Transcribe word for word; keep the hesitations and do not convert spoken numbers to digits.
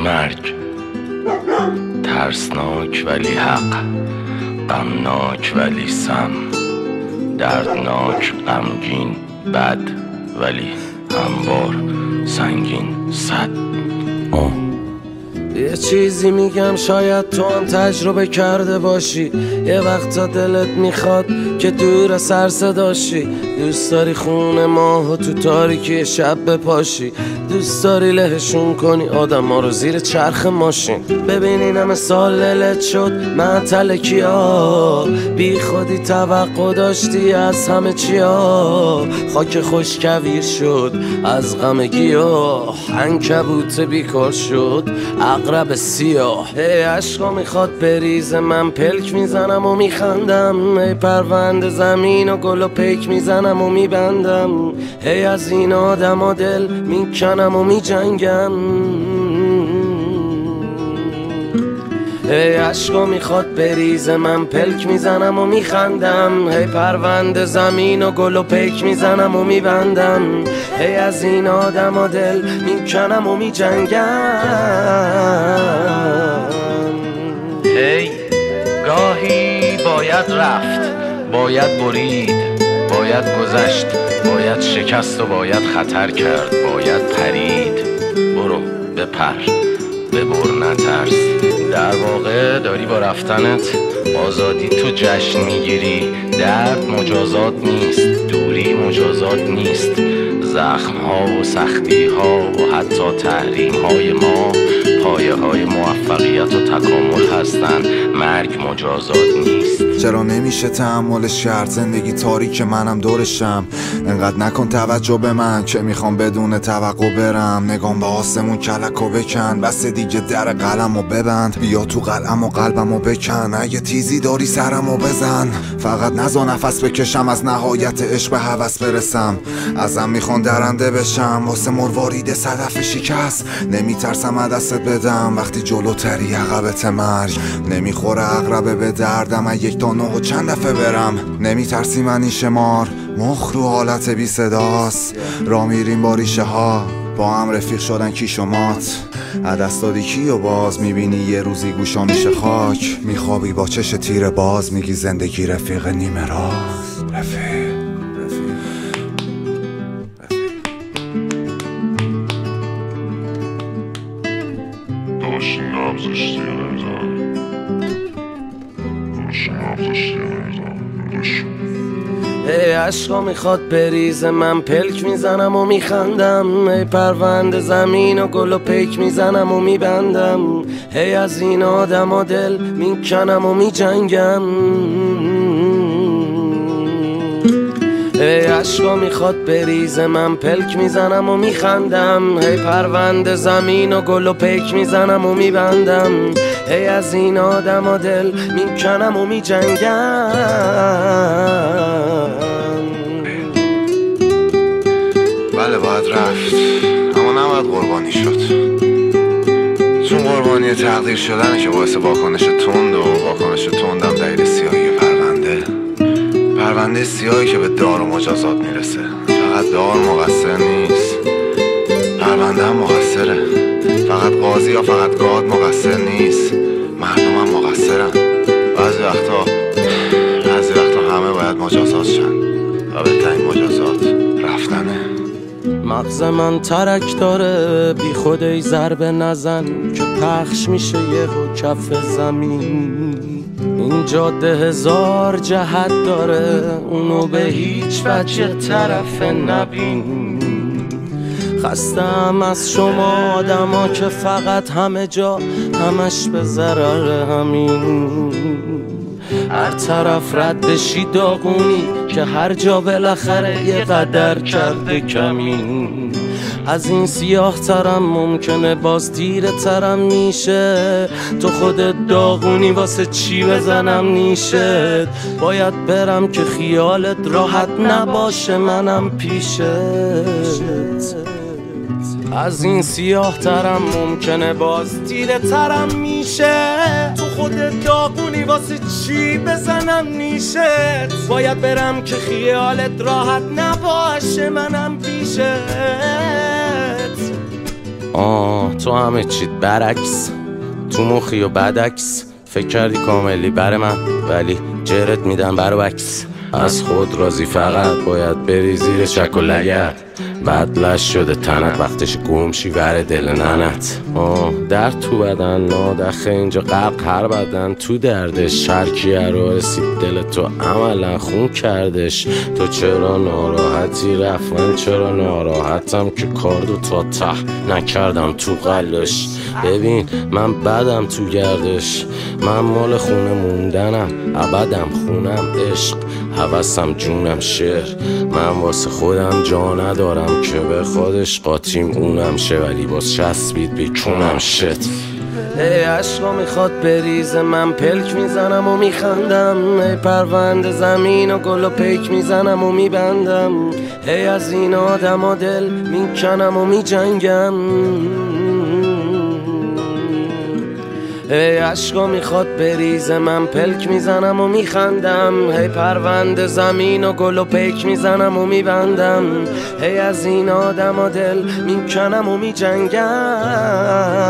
مرگ ترسناک ولی حق، غمناک ولی سم، دردناک غمگین بد ولی هموار سنگین صد. آه یه چیزی میگم شاید تو هم تجربه کرده باشی. یه وقتا دلت میخواد که دور سر صداشی، دوست داری خونه ماهو تو تاریکی شب بپاشی، دوست داری لهشون کنی آدم ها رو زیر چرخ ماشین. ببین این همه سال دلت شد معطل کیا، بی خودی توقع داشتی از همه چیا. خاک خوش کویر شد از غم گیاه، عنکبوت بیکار شد عقرب سیاه. ای عشقا میخواد بریزه من پلک میزنم و میخندم، ای پرونده زمین و گل و پیک میزنم و میبندم، ای از این آدم و دل میکنم و میجنگم. ای عشقا میخواد بریزه من پلک میزنم و میخندم، ای پرونده زمین و گل و پیک میزنم و میبندم، ای از این آدم و دل میکنم و میجنگم. هی گاهی باید رفت، باید برید، باید گذشت، باید شکست و باید خطر کرد، باید پرید. برو بپر ببر نترس، در واقع داری با رفتنت آزادی تو جشن میگیری. درد مجازات نیست، دوری مجازات نیست، زخم ها و سختی ها و حتی تحریم های ما پایه های موفقیت و تکامل هستن. مرگ مجازات نیست. چرا نمیشه تحملش کرد؟ زندگی تاریک منم دورشم، انقدر نکن توجه به من که میخوام بدون توقع برم. نگام به آسمون کلکو بکن، بس دیگه در قلمو ببند، بیا تو قلم و قلبمو بکن، اگه تیزی داری سرمو بزن. فقط نزا نفس بکشم، از نهایت عشق به هوس برسم. ازم میخوان درنده بشم واسه مروارید صدف شکست. نمیترسم دستت بدم وقتی جلوتری عقبت مرگ. نمیخوره عقربه به دردم یک تا نه و چند دفعه برم. نمیترسی منی شمار، مخ رو حالت بی صداست. را میریم با ریشه ها، با هم رفیق شدن کی شمات. عدست دادی کی و باز میبینی یه روزی گوشا میشه خاک. میخوابی با چش تیر باز، میگی زندگی رفیق نیمه راست. رفیق داشتی نبزشتی نمیزن، داشتی نبزشتی نمیزن. ای عشقا میخواد بریزه من پلک میزنم و میخندم، ای پرونده زمین و گل و پیک میزنم و میبندم، ای از این آدم و دل میکنم و میجنگم. ای عشقا میخواد بریزه من پلک میزنم و میخندم، ای پرونده زمین و گل و پیک میزنم و میبندم، ای از این آدم و دل میکنم و میجنگم. بله باید رفت، اما نباید قربانی شد، چون قربانی تقدیر شدنه که باعث واکنش تند و واکنش تندم دلیل سیاهی پرونده. پرونده سیاهی که به دار و مجازات میرسه. فقط دار مقصر نیست، پرونده هم مقصره. فقط قاضی یا فقط گاد مقصر نیست، مردم هم مقصرن. بعضی وقتا بعضی وقتا همه باید مجازات شن و بهترین مجازات رفتنه. مغز من ترک داره، بی خود ای ضربه نزن که پخش میشه یهو کف زمین. این جاده هزار جهت داره، اونو به هیچ وجه طرف نبین. خستم از شما آدما که فقط همه جا همش به ضرر همین. هر طرف رد بشی داغونی که هر جا بالاخره یه قدر کرده کمین. از این سیاه ترم ممکنه باز تیره ترم میشه، تو خودت داغونی واسه چی بزنم نیشت. باید برم که خیالت راحت نباشه منم پیشت. از این سیاه ترم ممکنه باز تیره ترم میشه، تو خودت داغونی واسه چی بزنم نیشت. باید برم که خیالت راحت نباشه منم پیشت. آه تو همه چیت برعکس، تو مخی و بدعکس، فکر کردی کاملی بر من ولی جرت میدم برو عکس. از خود راضی فقط باید بری زیر چک و لگت، بدلش شده تنت وقتش گمشی ور دل ننت. آه درد تو بدن نادخه اینجا غرق هر بدن تو دردش، هر کیه رو رسید دل تو عملا خون کردش. تو چرا ناراحتی رفت من چرا ناراحتم که کاردو تا ته نکردم تو قلش. ببین من بدم تو گردش، من مال خونه موندنم ابدم خونم عشق هوسم جونم شعر. من واسه خودم جا ندارم که به خودش قاطیم اونم شه، ولی باز چسبید بیکونم شت. ای عشقا میخواد بریزه من پلک میزنم و میخندم، ای پرونده زمین و گل و پیک میزنم و میبندم، ای از این آدم و دل میکنم و میجنگم. ای عشقا میخواد بریزه من پلک میزنم و میخندم، هی پرونده زمین و گل و پیک میزنم و میبندم، هی از این آدم و دل میکنم و میجنگم.